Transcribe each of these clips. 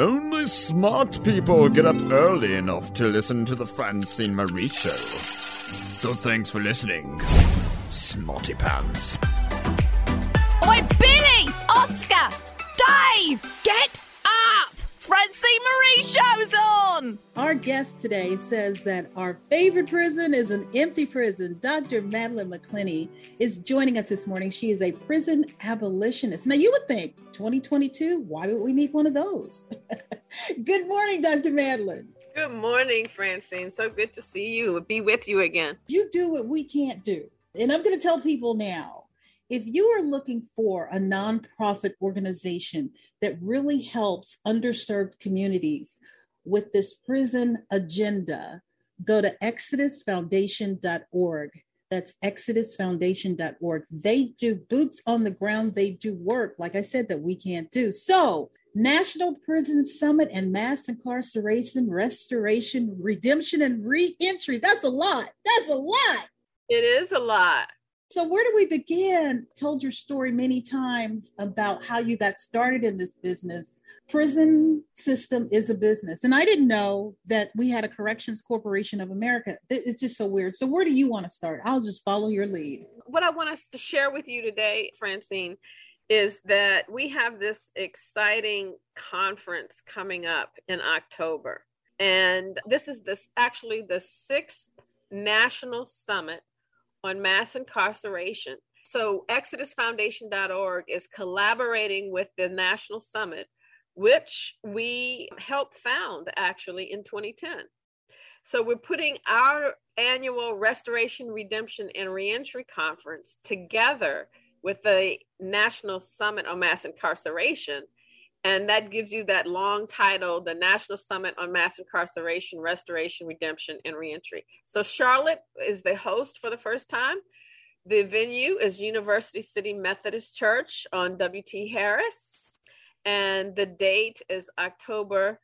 Only smart people get up early enough to listen to the Francine Marie Show. So thanks for listening, Smarty Pants. Oi, Billy! Oscar! Dave! Get up! Francine Marie Show's on! Our guest today says that our favorite prison is an empty prison. Dr. Madeline McClinney is joining us this morning. She is a prison abolitionist. Now, you would think, 2022, why would we need one of those? Good morning, Dr. Madeline. Good morning, Francine. So good to see you. Be with you again. You do what we can't do. And I'm going to tell people now, if you are looking for a nonprofit organization that really helps underserved communities with this prison agenda, go to exodusfoundation.org. That's exodusfoundation.org. They do boots on the ground. They do work, like I said, that we can't do. So National Prison Summit and Mass Incarceration, Restoration, Redemption, and Reentry. That's a lot. That's a lot. It is a lot. So where do we begin? Told your story many times about how you got started in this business. Prison system is a business. And I didn't know that we had a Corrections Corporation of America. It's just so weird. So where do you want to start? I'll just follow your lead. What I want us to share with you today, Francine, is that we have this exciting conference coming up in October. And this is actually the 6th National Summit on Mass Incarceration. So exodusfoundation.org is collaborating with the National Summit, which we helped found actually in 2010. So we're putting our annual Restoration, Redemption, and Reentry Conference together with the National Summit on Mass Incarceration. And that gives you that long title, the National Summit on Mass Incarceration, Restoration, Redemption, and Reentry. So Charlotte is the host for the first time. The venue is University City Methodist Church on W.T. Harris. And the date is October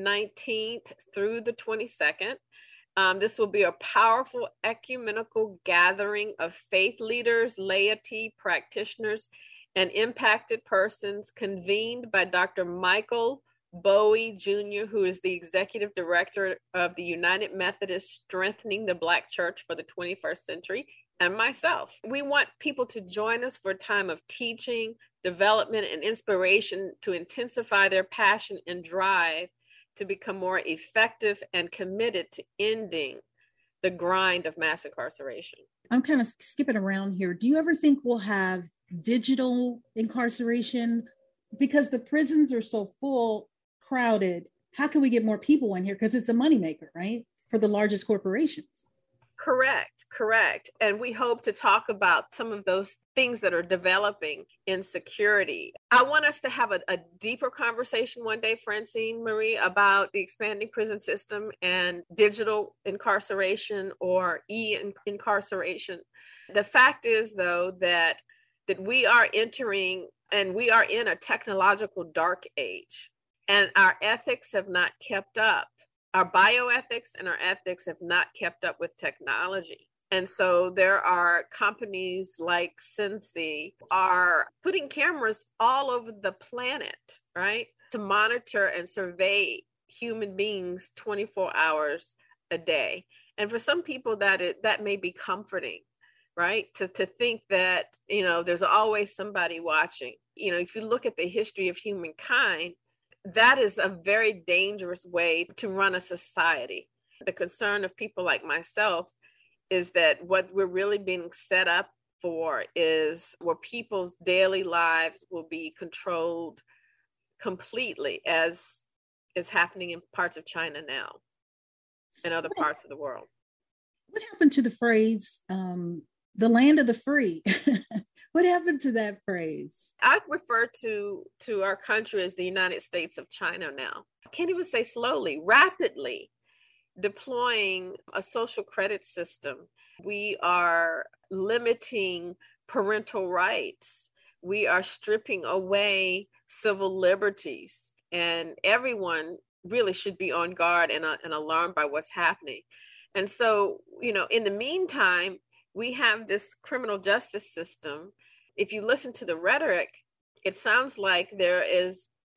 19th through the 22nd. This will be a powerful ecumenical gathering of faith leaders, laity, practitioners, and impacted persons, convened by Dr. Michael Bowie Jr., who is the executive director of the United Methodist Strengthening the Black Church for the 21st Century, and myself. We want people to join us for a time of teaching, development, and inspiration to intensify their passion and drive to become more effective and committed to ending the grind of mass incarceration. I'm kind of skipping around here. Do you ever think we'll have digital incarceration? Because the prisons are so full, crowded, how can we get more people in here? Because it's a moneymaker, right? For the largest corporations. Correct. And we hope to talk about some of those things that are developing in security. I want us to have a deeper conversation one day, Francine Marie, about the expanding prison system and digital incarceration or e-incarceration. The fact is, though, that we are entering and we are in a technological dark age, and our ethics have not kept up. Our bioethics and our ethics have not kept up with technology. And so there are companies like Sensi are putting cameras all over the planet, right, to monitor and survey human beings 24 hours a day. And for some people that may be comforting, right, to think that, there's always somebody watching. If you look at the history of humankind, that is a very dangerous way to run a society. The concern of people like myself is that what we're really being set up for is where people's daily lives will be controlled completely, as is happening in parts of China now and other parts of the world. What happened to the phrase, the land of the free? What happened to that phrase? I refer to our country as the United States of China now. I can't even say slowly, rapidly deploying a social credit system. We are limiting parental rights. We are stripping away civil liberties, and everyone really should be on guard and alarmed by what's happening. And so, in the meantime, we have this criminal justice system. If you listen to the rhetoric, it sounds like there is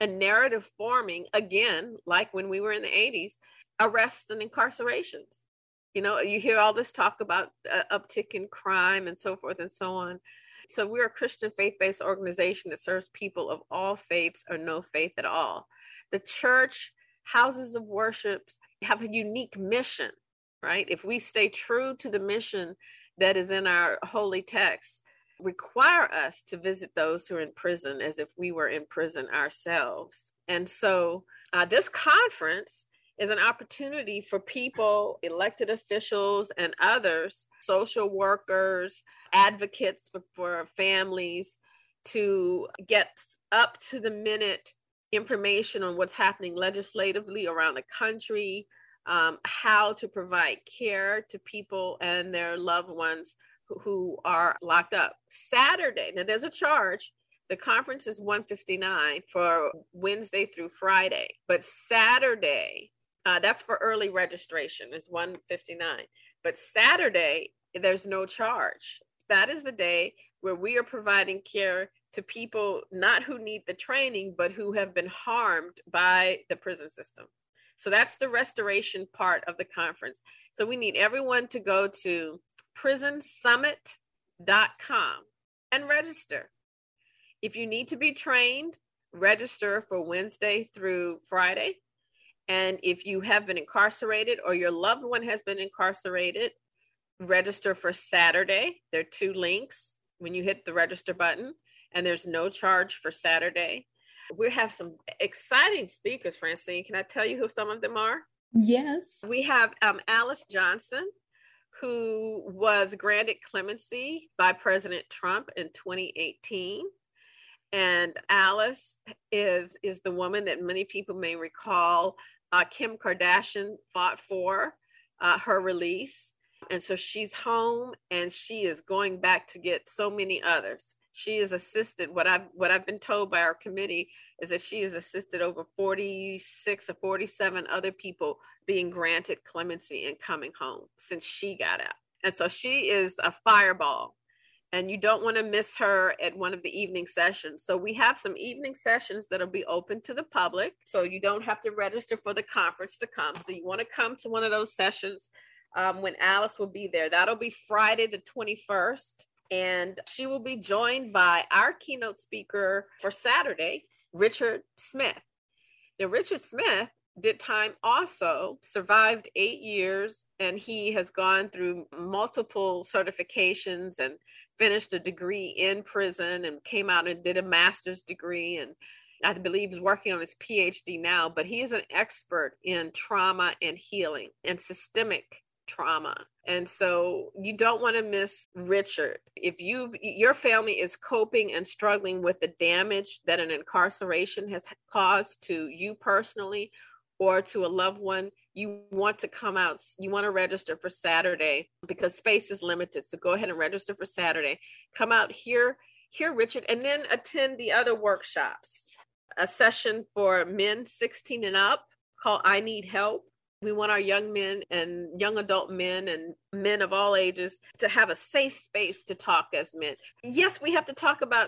and narrative forming, again, like when we were in the 80s, arrests and incarcerations. You know, you hear all this talk about uptick in crime and so forth and so on. So we're a Christian faith-based organization that serves people of all faiths or no faith at all. The church, houses of worship have a unique mission, right? If we stay true to the mission that is in our holy text, require us to visit those who are in prison as if we were in prison ourselves. And so this conference is an opportunity for people, elected officials and others, social workers, advocates for families, to get up to the minute information on what's happening legislatively around the country, how to provide care to people and their loved ones who are locked up. Saturday, now there's a charge. The conference is $159 for Wednesday through Friday, but Saturday, that's for early registration, is $159. But Saturday, there's no charge. That is the day where we are providing care to people not who need the training, but who have been harmed by the prison system. So that's the restoration part of the conference. So we need everyone to go to prisonsummit.com and register. If you need to be trained, register for Wednesday through Friday. And if you have been incarcerated or your loved one has been incarcerated, register for Saturday. There are 2 links when you hit the register button, and there's no charge for Saturday. We have some exciting speakers, Francine. Can I tell you who some of them are? Yes. We have Alice Johnson, who was granted clemency by President Trump in 2018. And Alice is the woman that many people may recall Kim Kardashian fought for her release. And so she's home, and she is going back to get so many others. She has assisted, what I've been told by our committee is that she has assisted over 46 or 47 other people being granted clemency and coming home since she got out. And so she is a fireball, and you don't want to miss her at one of the evening sessions. So we have some evening sessions that'll be open to the public, so you don't have to register for the conference to come. So you want to come to one of those sessions when Alice will be there. That'll be Friday the 21st. And she will be joined by our keynote speaker for Saturday, Richard Smith. Now, Richard Smith did time also, survived 8 years, and he has gone through multiple certifications and finished a degree in prison and came out and did a master's degree. And I believe he's working on his PhD now, but he is an expert in trauma and healing and systemic trauma. And so you don't want to miss Richard. If your family is coping and struggling with the damage that an incarceration has caused to you personally or to a loved one, you want to come out. You want to register for Saturday because space is limited. So go ahead and register for Saturday. Come out here, hear Richard, and then attend the other workshops. A session for men 16 and up called I Need Help. We want our young men and young adult men and men of all ages to have a safe space to talk as men. Yes, we have to talk about,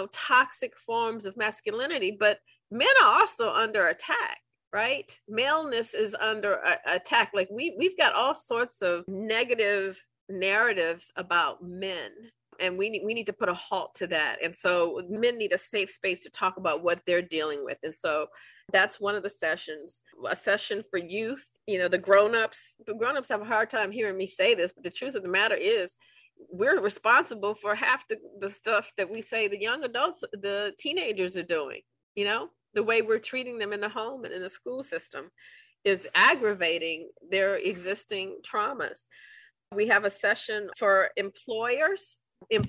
toxic forms of masculinity, but men are also under attack, right? Maleness is under attack. Like we've got all sorts of negative narratives about men. And we need to put a halt to that. And so men need a safe space to talk about what they're dealing with. And so that's one of the sessions. A session for youth. The grown-ups have a hard time hearing me say this, but the truth of the matter is we're responsible for half the stuff that we say the young adults, the teenagers are doing. The way we're treating them in the home and in the school system is aggravating their existing traumas. We have a session for employers.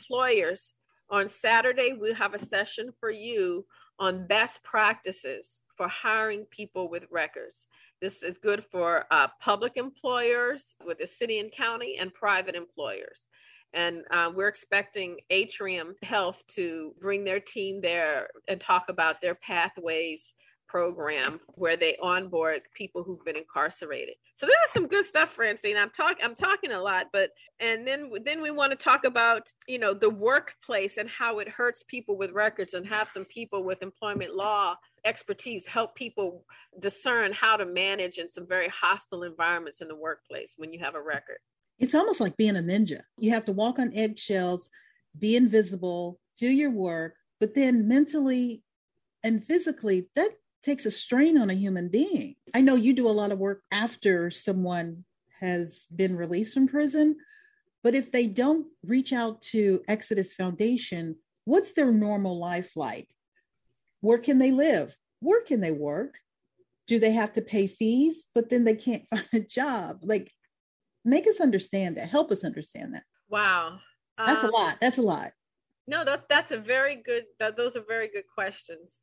On Saturday, we'll have a session for you on best practices for hiring people with records. This is good for public employers with the city and county and private employers. And we're expecting Atrium Health to bring their team there and talk about their pathways program where they onboard people who've been incarcerated. So this is some good stuff, Francine. I'm talking a lot, but and then we want to talk about, you know, the workplace and how it hurts people with records, and have some people with employment law expertise help people discern how to manage in some very hostile environments in the workplace when you have a record. It's almost like being a ninja. You have to walk on eggshells, be invisible, do your work, but then mentally and physically, that takes a strain on a human being. I know you do a lot of work after someone has been released from prison, but if they don't reach out to Exodus Foundation, what's their normal life like? Where can they live? Where can they work? Do they have to pay fees, but then they can't find a job? Like, make us understand that. Help us understand that. Wow. That's a lot. That's a lot. No, that's a very good, those are very good questions.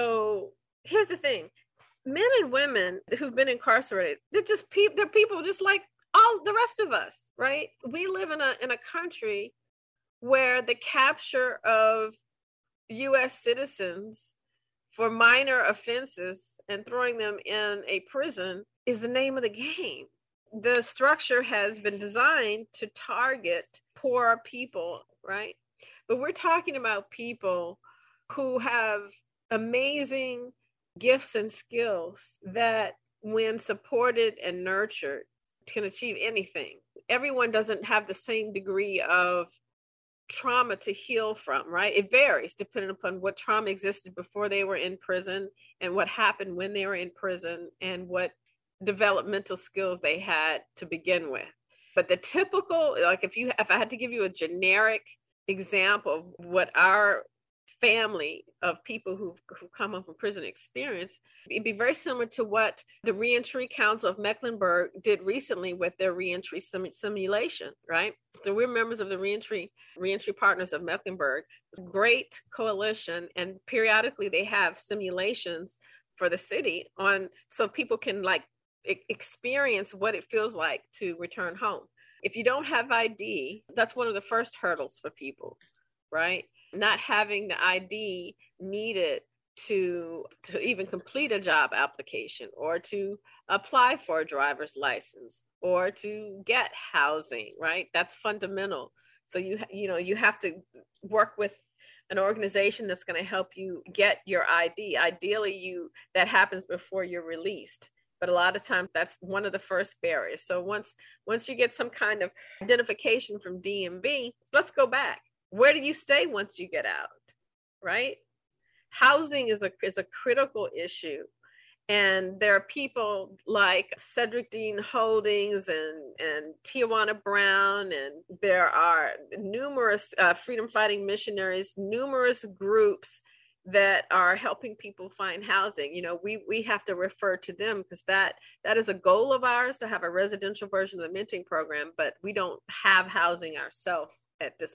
So here's the thing. Men and women who've been incarcerated, they're people just like all the rest of us, right? We live in a country where the capture of U.S. citizens for minor offenses and throwing them in a prison is the name of the game. The structure has been designed to target poor people, right? But we're talking about people who have amazing gifts and skills that, when supported and nurtured, can achieve anything. Everyone doesn't have the same degree of trauma to heal from, right? It varies depending upon what trauma existed before they were in prison and what happened when they were in prison and what developmental skills they had to begin with. But the typical, like if I had to give you a generic example of what our family of people who come up from prison experience, it'd be very similar to what the Reentry Council of Mecklenburg did recently with their reentry simulation, right? So we're members of the Reentry Partners of Mecklenburg, great coalition, and periodically they have simulations for the city so people can like experience what it feels like to return home. If you don't have ID, that's one of the first hurdles for people, right? Not having the ID needed to even complete a job application or to apply for a driver's license or to get housing, right? That's fundamental. So you have to work with an organization that's going to help you get your ID. Ideally, that happens before you're released. But a lot of times that's one of the first barriers. So once you get some kind of identification from DMV, let's go back. Where do you stay once you get out, right? Housing is a critical issue. And there are people like Cedric Dean Holdings and Tijuana Brown, and there are numerous freedom fighting missionaries, numerous groups that are helping people find housing. You know, we have to refer to them because that is a goal of ours, to have a residential version of the mentoring program, but we don't have housing ourselves at this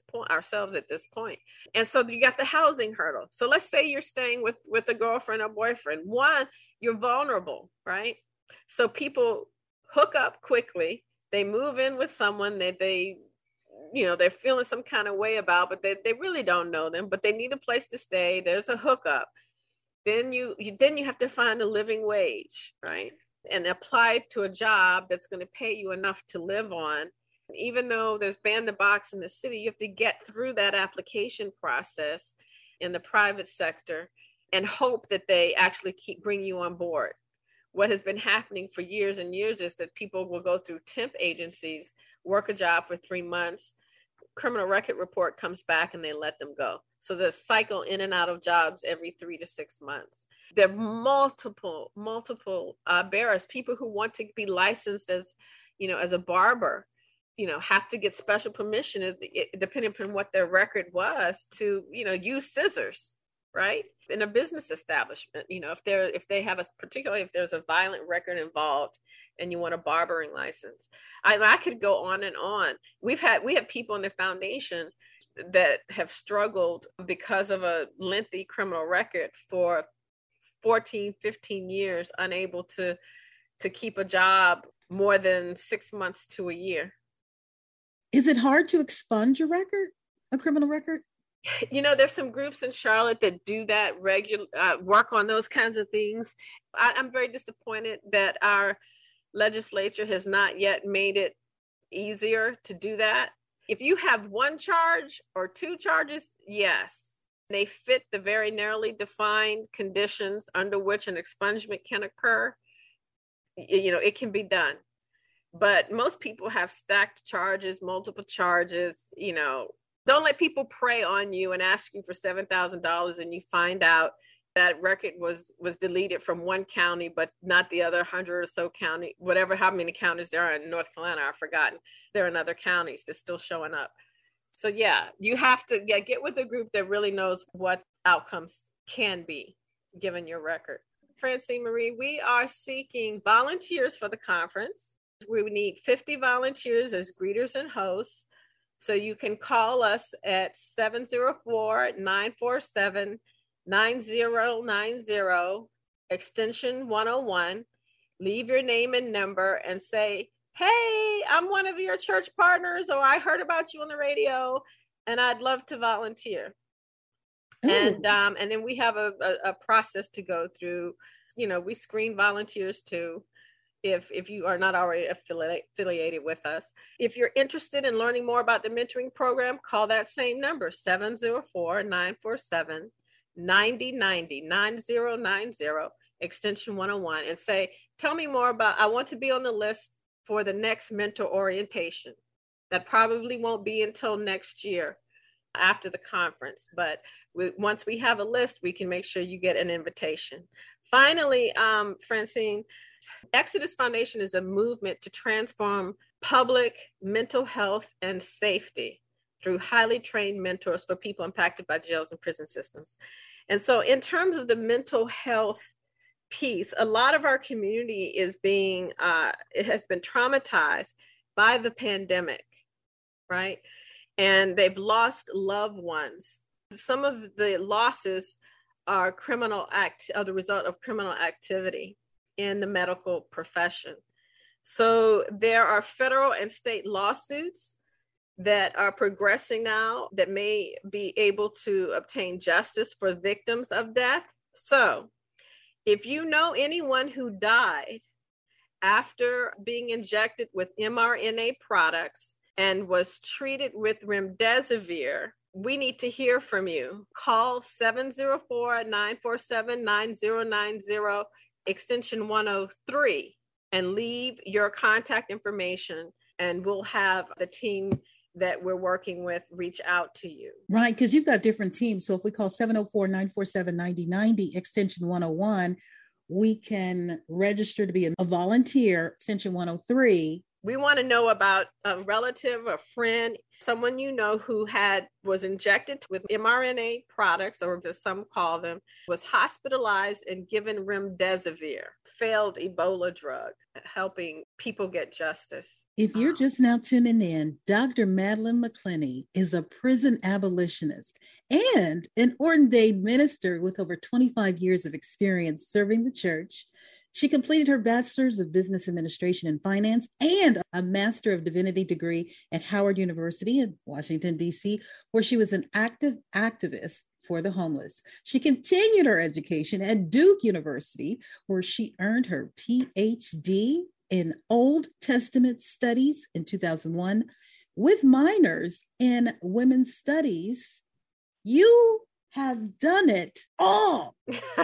point. And so you got the housing hurdle. So let's say you're staying with a girlfriend or boyfriend. One, you're vulnerable, right? So people hook up quickly. They move in with someone that they're feeling some kind of way about, but they really don't know them, but they need a place to stay. There's a hookup. Then you have to find a living wage, right? And apply to a job that's going to pay you enough to live on. Even though there's ban the box in the city, you have to get through that application process in the private sector and hope that they actually bring you on board. What has been happening for years and years is that people will go through temp agencies, work a job for 3 months, criminal record report comes back and they let them go. So there's cycle in and out of jobs every 3 to 6 months. There are multiple barriers. People who want to be licensed as a barber, have to get special permission, depending upon what their record was, to, use scissors, right? In a business establishment, if there's a violent record involved and you want a barbering license. I could go on and on. We have people in the foundation that have struggled because of a lengthy criminal record for 14, 15 years, unable to keep a job more than 6 months to a year. Is it hard to expunge a criminal record? There's some groups in Charlotte that do that regular work on those kinds of things. I'm very disappointed that our legislature has not yet made it easier to do that. If you have one charge or two charges, yes, they fit the very narrowly defined conditions under which an expungement can occur. It can be done. But most people have stacked charges, multiple charges. Don't let people prey on you and ask you for $7,000 and you find out that record was deleted from one county, but not the other 100 or so county, how many counties there are in North Carolina, I've forgotten. There are in other counties that's still showing up. So yeah, you have to get with a group that really knows what outcomes can be given your record. Francine Marie, we are seeking volunteers for the conference. We need 50 volunteers as greeters and hosts. So you can call us at 704-947-9090, extension 101. Leave your name and number and say, hey, I'm one of your church partners, or I heard about you on the radio and I'd love to volunteer. And then we have a process to go through. We screen volunteers too, if you are not already affiliated with us. If you're interested in learning more about the mentoring program, call that same number, 704-947-9090, extension 101, and say, tell me more about, I want to be on the list for the next mentor orientation. That probably won't be until next year after the conference, but once we have a list, we can make sure you get an invitation. Finally, Francine, Exodus Foundation is a movement to transform public mental health and safety through highly trained mentors for people impacted by jails and prison systems. And so in terms of the mental health piece, a lot of our community is it has been traumatized by the pandemic, right? And they've lost loved ones. Some of the losses are the result of criminal activity in the medical profession. So there are federal and state lawsuits that are progressing now that may be able to obtain justice for victims of death. So if you know anyone who died after being injected with mRNA products and was treated with remdesivir, we need to hear from you. Call 704-947-9090, extension 103, and leave your contact information, and we'll have the team that we're working with reach out to you. Right, because you've got different teams. So if we call 704-947-9090, extension 101, we can register to be a volunteer, extension 103. We want to know about a relative, a friend, someone you know who was injected with mRNA products, or as some call them, was hospitalized and given remdesivir, failed Ebola drug, helping people get justice. If you're just now tuning in, Dr. Madeline McClenny is a prison abolitionist and an ordained minister with over 25 years of experience serving the church. She completed her Bachelor's of Business Administration and Finance and a Master of Divinity degree at Howard University in Washington, D.C., where she was an active activist for the homeless. She continued her education at Duke University, where she earned her PhD in Old Testament Studies in 2001 with minors in Women's Studies. You have done it all.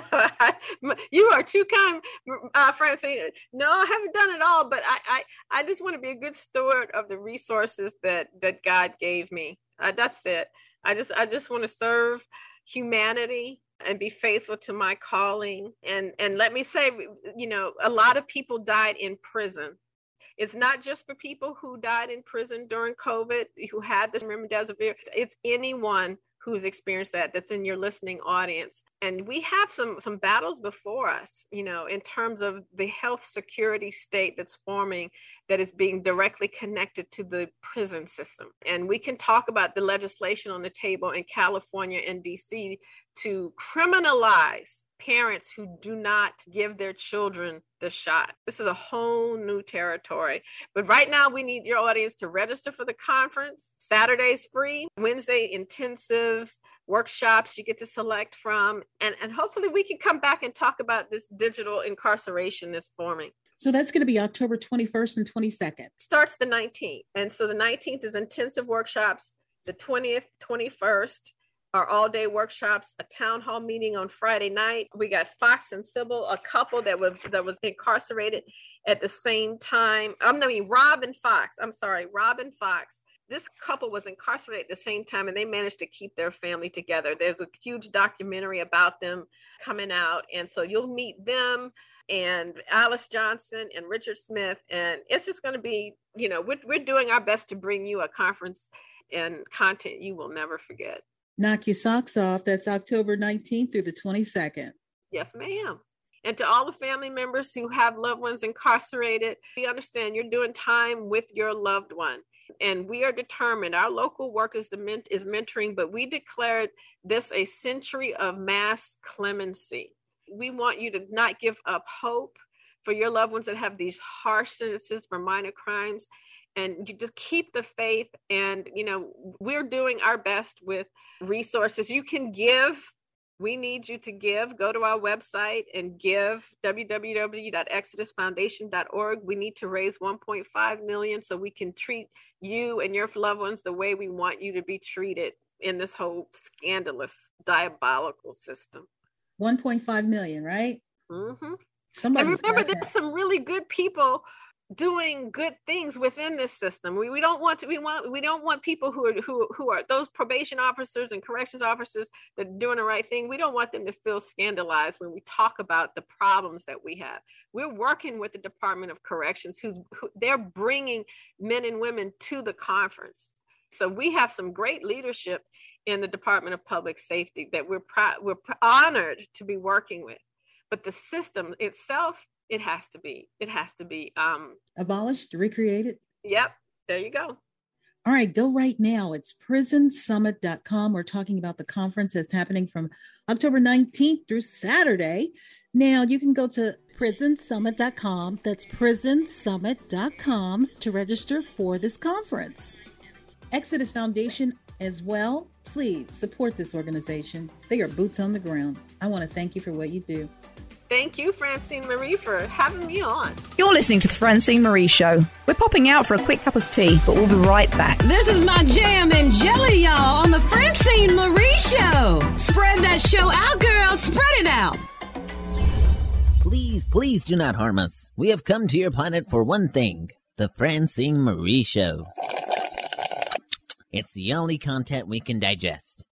You are too kind, Francine. No, I haven't done it all, but I just want to be a good steward of the resources that God gave me. That's it. I just want to serve humanity and be faithful to my calling. And let me say, a lot of people died in prison. It's not just for people who died in prison during COVID, who had this remdesivir. It's anyone who's experienced that's in your listening audience. And we have some battles before us, in terms of the health security state that's forming, that is being directly connected to the prison system. And we can talk about the legislation on the table in California and DC to criminalize parents who do not give their children the shot. This is a whole new territory. But right now, we need your audience to register for the conference. Saturday's free, Wednesday intensives, workshops you get to select from. And hopefully we can come back and talk about this digital incarceration that's forming. So that's going to be October 21st and 22nd. Starts the 19th. And so the 19th is intensive workshops. The 20th, 21st are all-day workshops, a town hall meeting on Friday night. We got Fox and Sybil, a couple that was incarcerated at the same time. Rob and Fox. This couple was incarcerated at the same time, and they managed to keep their family together. There's a huge documentary about them coming out, and so you'll meet them and Alice Johnson and Richard Smith, and it's just going to be, we're doing our best to bring you a conference and content you will never forget. Knock your socks off. That's October 19th through the 22nd. Yes, ma'am. And to all the family members who have loved ones incarcerated, we understand you're doing time with your loved one. And we are determined. Our local work is mentoring, but we declared this a century of mass clemency. We want you to not give up hope for your loved ones that have these harsh sentences for minor crimes. And you just keep the faith. And, we're doing our best with resources. You can give. We need you to give. Go to our website and give, www.exodusfoundation.org. We need to raise $1.5 million so we can treat you and your loved ones the way we want you to be treated in this whole scandalous, diabolical system. 1.5 million, right? Mm-hmm. And remember, there's some really good people doing good things within this system. We don't want people who are those probation officers and corrections officers that are doing the right thing. We don't want them to feel scandalized when we talk about the problems that we have. We're working with the Department of Corrections, who they're bringing men and women to the conference. So we have some great leadership in the Department of Public Safety that we're honored to be working with. But the system itself, it has to be abolished, recreated. Yep. There you go. All right. Go right now. It's prisonsummit.com. We're talking about the conference that's happening from October 19th through Saturday. Now you can go to prisonsummit.com. That's prisonsummit.com to register for this conference. Exodus Foundation as well. Please support this organization. They are boots on the ground. I want to thank you for what you do. Thank you, Francine Marie, for having me on. You're listening to The Francine Marie Show. We're popping out for a quick cup of tea, but we'll be right back. This is my jam and jelly, y'all, on The Francine Marie Show. Spread that show out, girl. Spread it out. Please, please do not harm us. We have come to your planet for one thing, The Francine Marie Show. It's the only content we can digest.